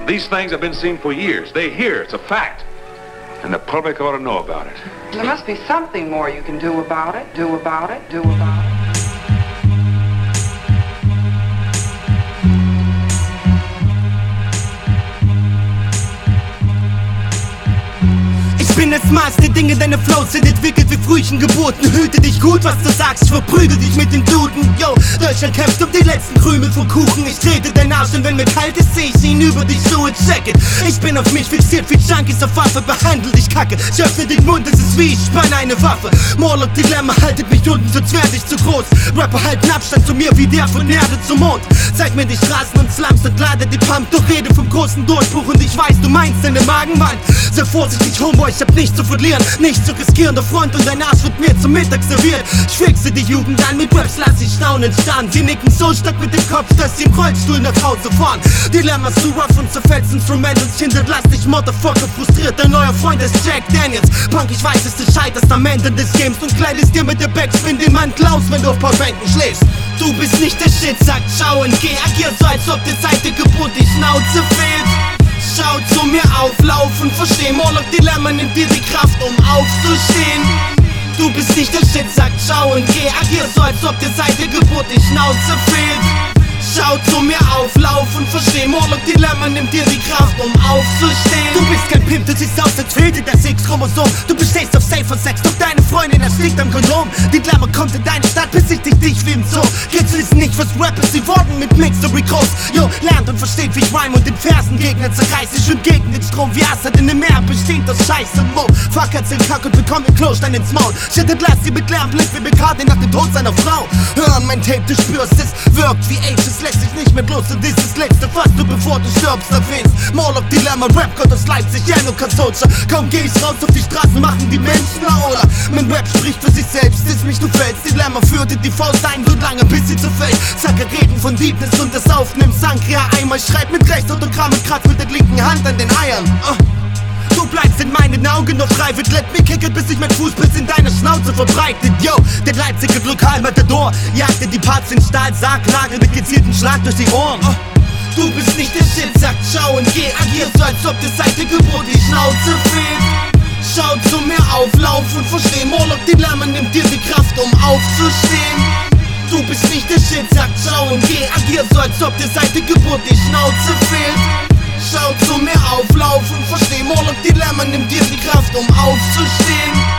These things have been seen for years. They're here. It's a fact. And the public ought to know about it. There must be something more you can do about it. Do about it. Do about it. Ich bin das Maß der Dinge, deine Flows sind entwickelt wie Frühchen geboten. Hüte dich gut, was du sagst, ich verprügel dich mit dem Duden. Yo, Deutschland kämpft um die letzten Krümel vom Kuchen. Ich trete dein Arsch und wenn mir kalt ist, seh ich ihn über die Schuhe, check it. Ich bin auf mich fixiert wie Junkies auf Waffe, behandle dich kacke. Ich öffne den Mund, es ist wie ich spanne eine Waffe. Morlock Dilemma haltet mich unten, sonst werd ich zu groß. Rapper halten Abstand zu mir wie der von Erde zum Mond. Zeig mir die Straßen und Slums und lade die Pump. Doch rede vom großen Durchbruch und ich weiß, du meinst deine Magenwand. Sei vorsichtig, Homeboy, ich hab nichts zu verlieren, nichts zu riskieren. Der Freund und dein Arsch wird mir zum Mittag serviert. Ich fixe die Jugend an, mit Raps lass ich staunend starren. Sie nicken so stark mit dem Kopf, dass sie im Rollstuhl nach Hause fahren. Dilemmas zu rough und zerfetzt Instrumentals. Ich hinterlass dich, Motherfucker, frustriert. Dein neuer Freund ist Jack Daniels. Punk, ich weiß, dass du scheiterst am Ende des Games und kleidest dir mit der Backspin den Mantel aus, wenn du auf paar Bänken schläfst. Du bist nicht der Shit, sag ciao und geh. Agier so, als ob dir seit der Geburt die Schnauze fehlt. Schau zu mir auflaufen, versteh, Morlock Dilemma nimmt dir die Kraft, um aufzustehen. Du bist nicht der Shit, sag ciao und geh. Agier so, als ob dir seit der Geburt die Schnauze fehlt. Schau zu mir auflaufen, versteh, Morlock Dilemma nimmt dir die Kraft, um aufzustehen. Du bist kein Pimp, du siehst aus, als fehlt dir das X-Chromosom. Du bestehst auf Safer Sex, doch deine Freundin erstickt am Kondom. Die Glamour kommt in deine Stadt, besichtigt dich wie im Zoo. Kids wissen nicht, was Rap ist, sie wurden mit Mixery groß. Yo, lernt und versteht, wie ich rhyme und den Versen Gegner zerreiß. Ich schwimm gegen den Strom wie Assad in dem Meer, bestehend aus Scheiße Mo. Fuck, erzähl Kack und bekomm den Klostein ins Maul. Shit, entlass sie mit leerem Blick wie Bekarte nach dem Tod seiner Frau. Hör an mein Tape, du spürst es, wirkt wie Ages, lässt sich nicht mehr los und dies ist das Letzte, was du bevor du stirbst erwähnst. Morlock Dilemma, Rap-Gott aus Leipzig, Jano Kasocha. Kaum geh ich raus auf die Straßen, machen die Menschen Aula. Mein Rap spricht für sich selbst, ist mich, du fällst. Dilemma führte die Faust ein, so lange bis sie zerfällt. Sacke reden von Deepness und das Aufnehmen Sankria einmal. Schreib mit rechts Autogramm und kratz mit der linken Hand an den Eiern. Du bleibst in meinen Augen noch frei, wird let me kick it, bis sich mein Fuß bis in deine Schnauze verbreitet. Yo, der Leipziger Lokalmatador jagte die Parts in Stahl, Sargnagel mit gezielten Schlag durch die Ohren. Du bist nicht der Shit, sag ciao und geh. Agier so, als ob dir seit der Geburt die Schnauze fehlt. Schau zu mir auflaufen, versteh, Morlock Dilemma nimmt dir die Kraft, um aufzustehen. Du bist nicht der Shit, sag ciao und geh. Agier so, als ob dir seit der Geburt die Schnauze fehlt. Schau zu mir auflaufen, versteh, Morlock Dilemma nimmt dir die Kraft, um aufzustehen.